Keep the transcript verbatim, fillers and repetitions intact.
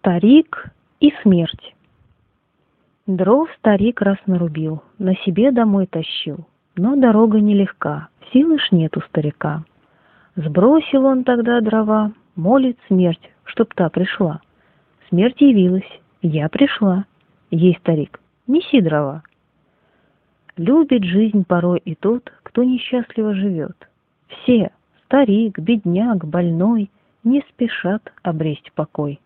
Старик и смерть. Дров старик раз нарубил, на себе домой тащил, но дорога нелегка, силы ж нет у старика. Сбросил он тогда дрова, молит смерть, чтоб та пришла. Смерть явилась, я пришла. Ей старик, неси дрова. Любит жизнь порой и тот, кто несчастливо живет. Все, старик, бедняк, больной, не спешат обресть покой.